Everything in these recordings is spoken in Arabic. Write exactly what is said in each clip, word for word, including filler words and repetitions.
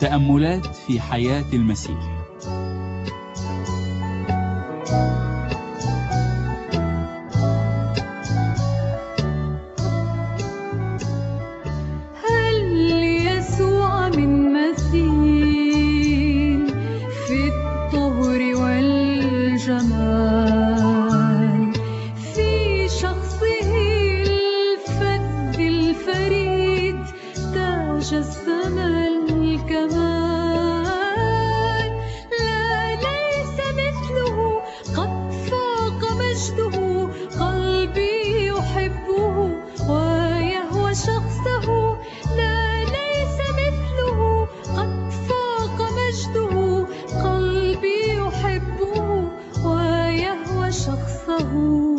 تأملات في حياة المسيح. هل يسوع من مثيل في الطهر والجمال، في شخصه الفذ الفريد تاج السما الكمال. لا ليس مثله، قد فاق مجده، قلبي يحبه ويهوى شخصه. لا ليس مثله، قد فاق مجده، قلبي يحبه ويهوى شخصه.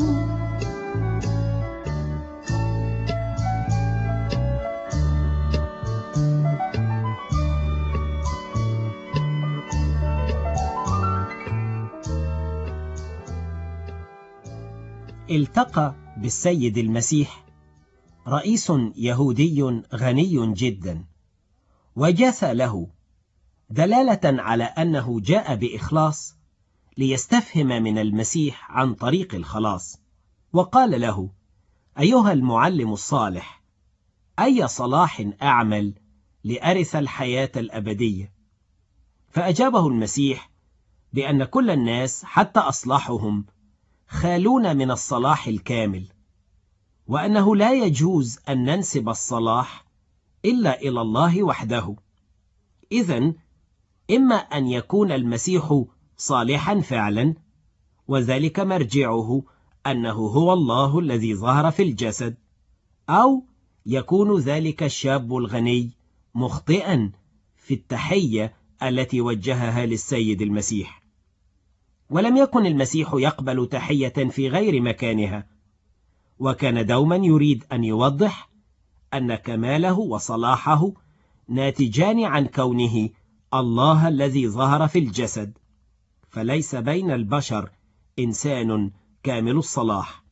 التقى بالسيد المسيح رئيس يهودي غني جدا، وجاث له دلالة على أنه جاء بإخلاص ليستفهم من المسيح عن طريق الخلاص، وقال له: أيها المعلم الصالح، أي صلاح أعمل لأرث الحياة الأبدية؟ فأجابه المسيح بأن كل الناس حتى أصلحهم خالون من الصلاح الكامل، وأنه لا يجوز أن ننسب الصلاح إلا إلى الله وحده. إذن إما أن يكون المسيح صالحا فعلا، وذلك مرجعه أنه هو الله الذي ظهر في الجسد، أو يكون ذلك الشاب الغني مخطئا في التحية التي وجهها للسيد المسيح. ولم يكن المسيح يقبل تحية في غير مكانها، وكان دوما يريد أن يوضح أن كماله وصلاحه ناتجان عن كونه الله الذي ظهر في الجسد، فليس بين البشر إنسان كامل الصلاح.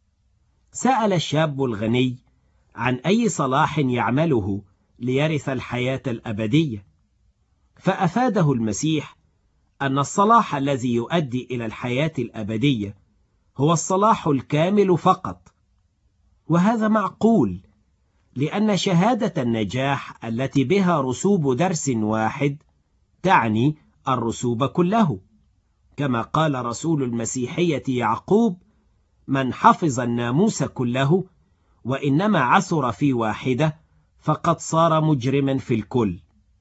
سأل الشاب الغني عن أي صلاح يعمله ليرث الحياة الأبدية، فأفاده المسيح أن الصلاح الذي يؤدي إلى الحياة الأبدية هو الصلاح الكامل فقط. وهذا معقول، لأن شهادة النجاح التي بها رسوب درس واحد تعني الرسوب كله، كما قال رسول المسيحية يعقوب: من حفظ الناموس كله وإنما عثر في واحدة فقد صار مجرما في الكل.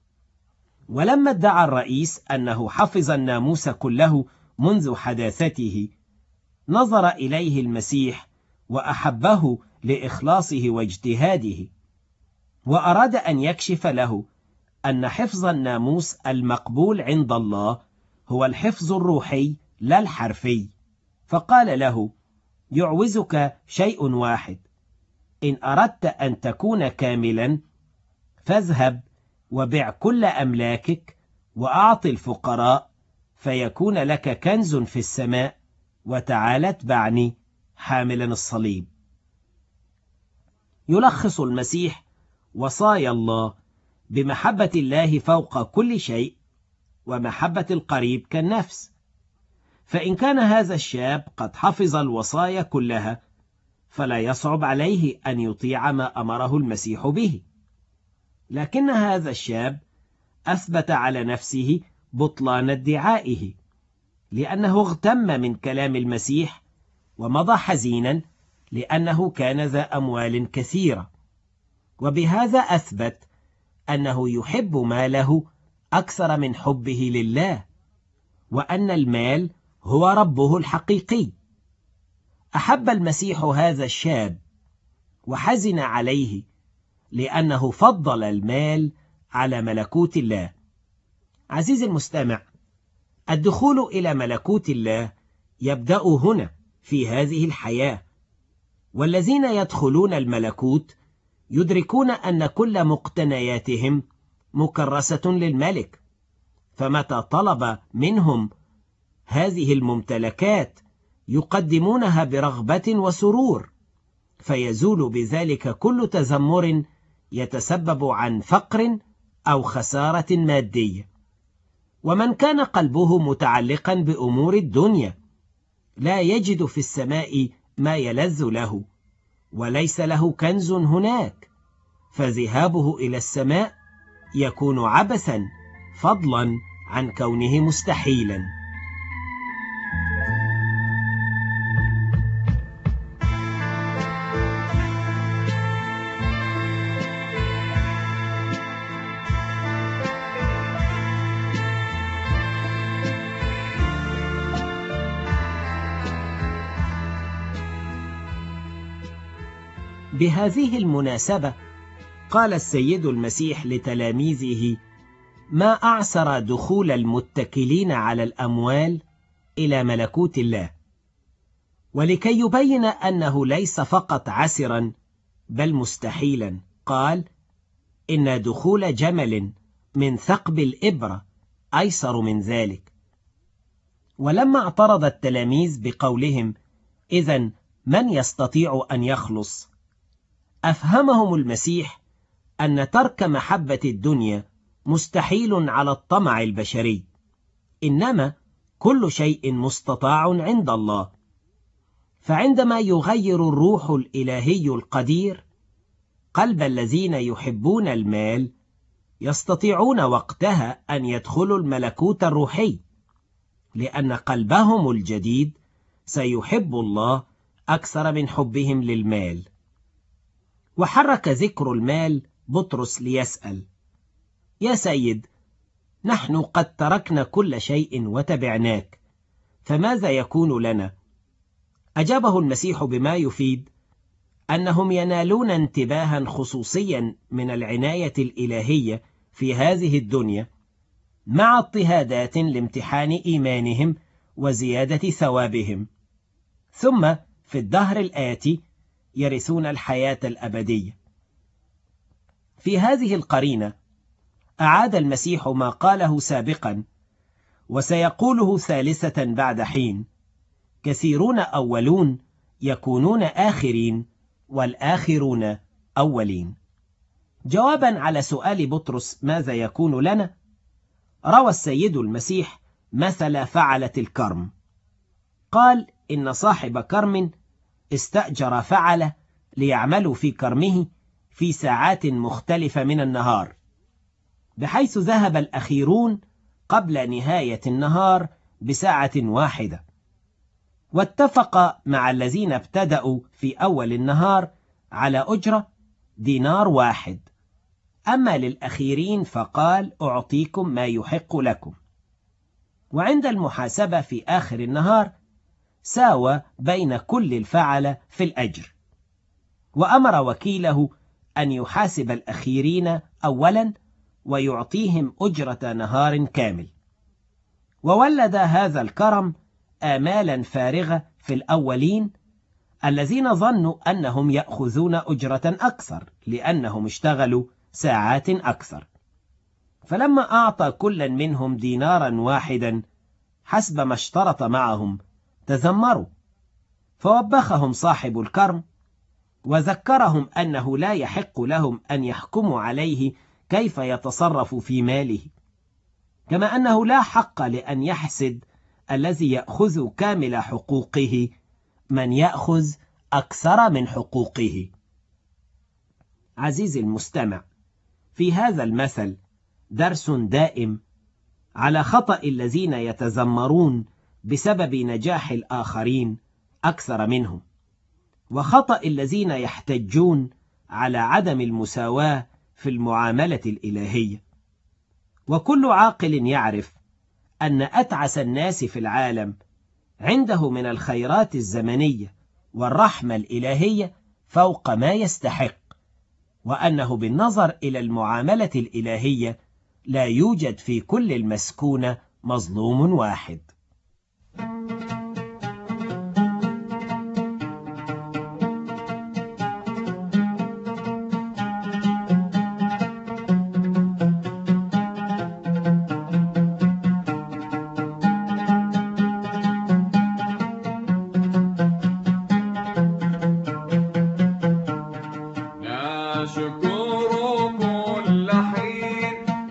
ولما ادعى الرئيس أنه حفظ الناموس كله منذ حداثته، نظر إليه المسيح وأحبه لإخلاصه واجتهاده، وأراد أن يكشف له أن حفظ الناموس المقبول عند الله هو الحفظ الروحي لا الحرفي، فقال له: يعوزك شيء واحد، إن أردت أن تكون كاملا فاذهب وبع كل أملاكك وأعط الفقراء، فيكون لك كنز في السماء، وتعال اتبعني حاملا الصليب. يلخص المسيح وصايا الله بمحبة الله فوق كل شيء، ومحبة القريب كالنفس. فإن كان هذا الشاب قد حفظ الوصايا كلها، فلا يصعب عليه أن يطيع ما أمره المسيح به. لكن هذا الشاب أثبت على نفسه بطلان ادعائه، لأنه اغتم من كلام المسيح ومضى حزينا لأنه كان ذا أموال كثيرة، وبهذا أثبت أنه يحب ماله أكثر من حبه لله، وأن المال هو ربه الحقيقي. أحب المسيح هذا الشاب وحزن عليه لأنه فضل المال على ملكوت الله. عزيزي المستمع، الدخول إلى ملكوت الله يبدأ هنا في هذه الحياة، والذين يدخلون الملكوت يدركون أن كل مقتنياتهم مكرسة للملك، فمتى طلب منهم هذه الممتلكات يقدمونها برغبة وسرور، فيزول بذلك كل تذمر يتسبب عن فقر أو خسارة مادية. ومن كان قلبه متعلقا بأمور الدنيا لا يجد في السماء ما يلذ له، وليس له كنز هناك، فذهابه إلى السماء يكون عبثا، فضلا عن كونه مستحيلا. بهذه المناسبة قال السيد المسيح لتلاميذه: ما أعسر دخول المتكلين على الأموال إلى ملكوت الله. ولكي يبين أنه ليس فقط عسرا بل مستحيلا، قال: إن دخول جمل من ثقب الإبرة أيسر من ذلك. ولما اعترض التلاميذ بقولهم: إذن من يستطيع أن يخلص؟ أفهمهم المسيح أن ترك محبة الدنيا مستحيل على الطمع البشري، إنما كل شيء مستطاع عند الله. فعندما يغير الروح الإلهي القدير قلب الذين يحبون المال، يستطيعون وقتها أن يدخلوا الملكوت الروحي، لأن قلبهم الجديد سيحب الله أكثر من حبهم للمال. وحرك ذكر المال بطرس ليسأل: يا سيد، نحن قد تركنا كل شيء وتبعناك، فماذا يكون لنا؟ أجابه المسيح بما يفيد أنهم ينالون انتباها خصوصيا من العناية الإلهية في هذه الدنيا، مع اضطهادات لامتحان إيمانهم وزيادة ثوابهم، ثم في الدهر الآتي يرثون الحياة الأبدية. في هذه القرينة أعاد المسيح ما قاله سابقا وسيقوله ثالثة بعد حين: كثيرون أولون يكونون آخرين، والآخرون أولين. جوابا على سؤال بطرس ماذا يكون لنا، روى السيد المسيح مثل فعلة الكرم. قال: إن صاحب كرم استأجر فعلة ليعملوا في كرمه في ساعات مختلفة من النهار، بحيث ذهب الأخيرون قبل نهاية النهار بساعة واحدة، واتفق مع الذين ابتدأوا في أول النهار على أجرة دينار واحد. أما للأخيرين فقال: أعطيكم ما يحق لكم. وعند المحاسبة في آخر النهار ساوى بين كل الفعل في الأجر، وأمر وكيله أن يحاسب الأخيرين أولا ويعطيهم أجرة نهار كامل. وولد هذا الكرم آمالا فارغة في الأولين الذين ظنوا أنهم يأخذون أجرة أكثر لأنهم اشتغلوا ساعات أكثر. فلما أعطى كل منهم دينارا واحدا حسب ما اشترط معهم تذمروا، فوبخهم صاحب الكرم وذكرهم أنه لا يحق لهم أن يحكموا عليه كيف يتصرف في ماله، كما أنه لا حق لأن يحسد الذي يأخذ كامل حقوقه من يأخذ أكثر من حقوقه. عزيزي المستمع، في هذا المثل درس دائم على خطأ الذين يتذمرون بسبب نجاح الآخرين أكثر منهم، وخطأ الذين يحتجون على عدم المساواة في المعاملة الإلهية. وكل عاقل يعرف أن أتعس الناس في العالم عنده من الخيرات الزمنية والرحمة الإلهية فوق ما يستحق، وأنه بالنظر إلى المعاملة الإلهية لا يوجد في كل المسكونة مظلوم واحد. نشكر كل حين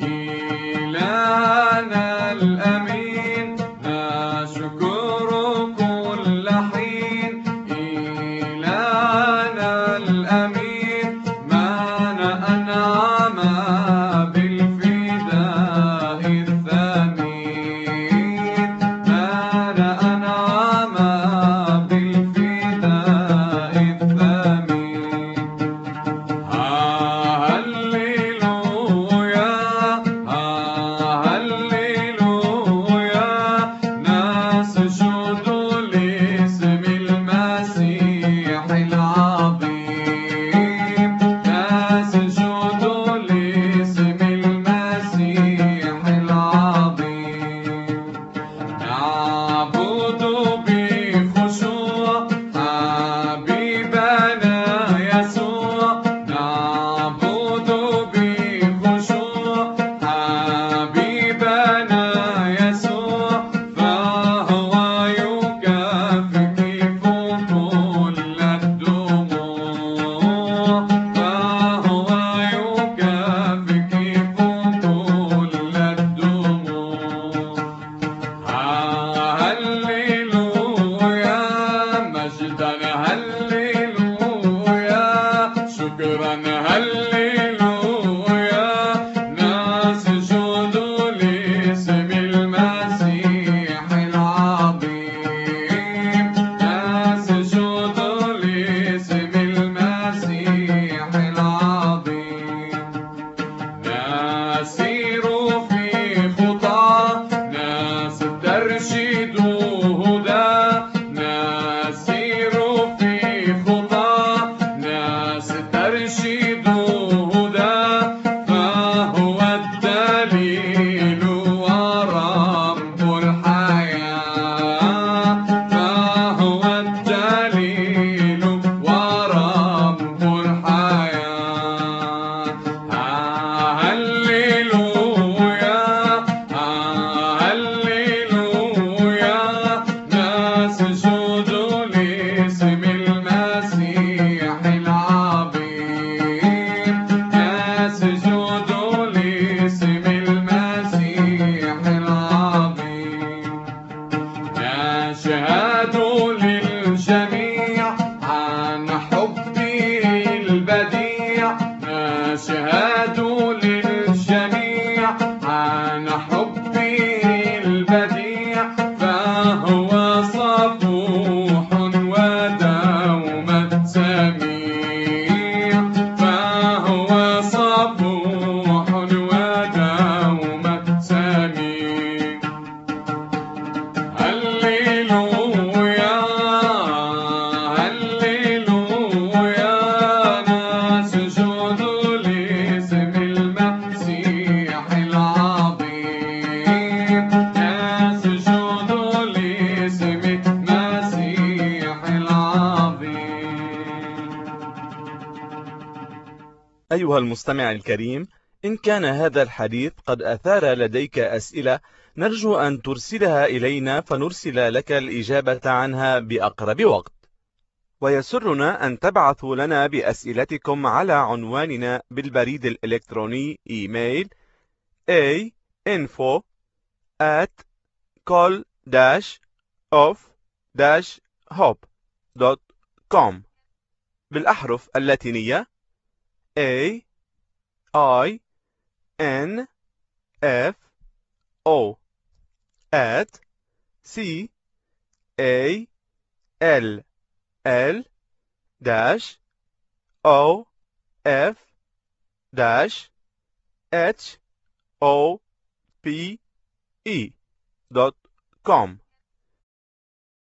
أيها المستمع الكريم، إن كان هذا الحديث قد أثار لديك أسئلة نرجو أن ترسلها إلينا فنرسل لك الإجابة عنها بأقرب وقت. ويسرنا أن تبعثوا لنا بأسئلتكم على عنواننا بالبريد الإلكتروني إيميل a info at col dash of dash hope دوت كوم بالأحرف اللاتينية A I N F O at C A L L dash O F dash H O P E دوت كوم.